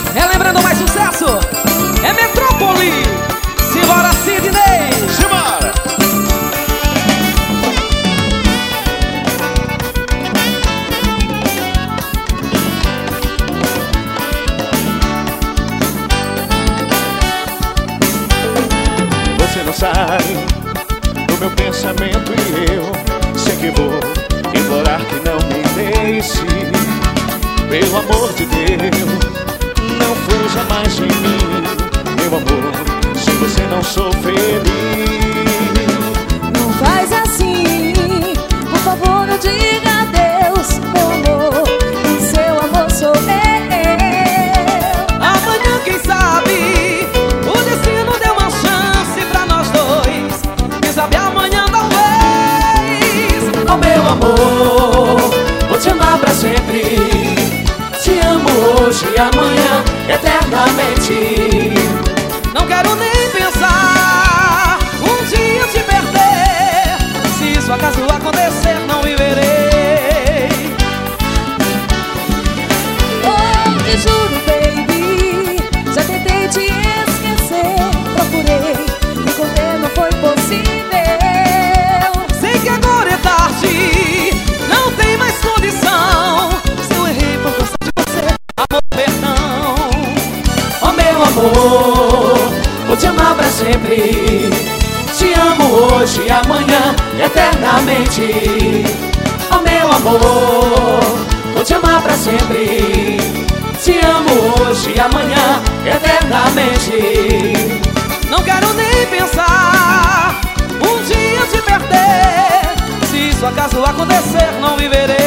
Relembrando mais sucesso, é Metrópole. Simbora, Sidney. Simbora. Você não sabe do meu pensamento e eu sei que vou implorar que não me deixe. Pelo amor de Deus, não fuja mais de mim, meu amor, se você não sou feliz. Não faz assim, por favor, não diga adeus, meu amor, e seu amor sou eu. Amanhã, quem sabe, o destino deu uma chance pra nós dois. Quem sabe amanhã talvez. Oh meu amor, vou te amar pra sempre. Te amo hoje e amanhã, eternamente. Não quero nem pensar um dia te perder. Se isso acaso acontecer, não viverei. Oh, te juro, baby, já tentei te esquecer. Procurei, me conter, não foi possível. Sei que agora é tarde, não tem mais condição. Se eu errei por gostar de você, amor, perdão. Oh meu amor, vou te amar pra sempre. Te amo hoje e amanhã, eternamente. Oh meu amor, vou te amar pra sempre. Te amo hoje e amanhã, eternamente. Não quero nem pensar um dia te perder. Se isso acaso acontecer, não viverei.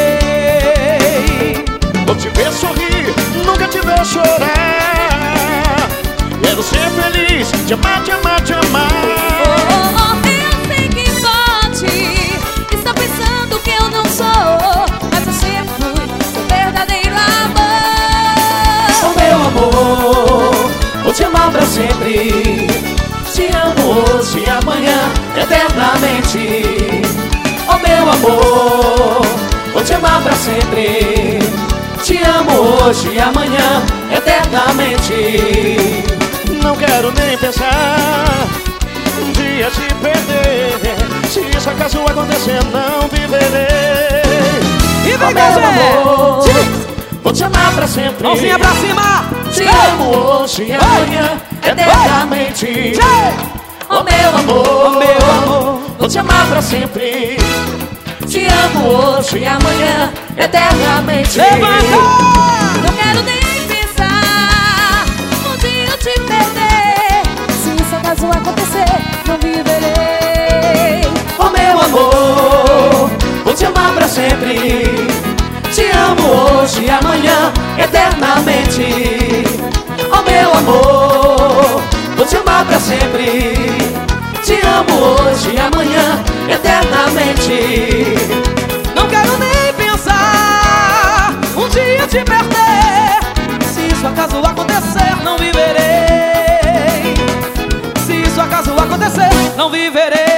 Vou te ver sorrir, nunca te ver chorar. Quero ser feliz, te amar, te amar, te amar. Oh, eu sei que pode estar pensando que eu não sou, mas eu sempre fui seu verdadeiro amor. Oh meu amor, vou te amar pra sempre. Te amo hoje e amanhã, eternamente. Oh meu amor, vou te amar pra sempre. Te amo hoje e amanhã, eternamente. Não quero nem pensar um dia te perder. Se isso acaso acontecer, não viverei. E Oh vem, meu amor, Diz. vou te amar pra sempre. Mãozinha pra cima. Te amo hoje e amanhã, eternamente. Oh meu amor, Oh, meu amor, vou te amar pra sempre. Te amo hoje e amanhã, eternamente. levanta. Não quero nem pensar um dia eu te perder. Se isso acaso acontecer, não viverei. Oh meu amor, vou te amar pra sempre. Te amo hoje e amanhã, eternamente. Oh meu amor, vou te amar pra sempre. Te amo hoje e amanhã, eternamente. Não quero nem pensar um dia te perder. Se isso acaso acontecer, não viverei. Se isso acaso acontecer, não viverei.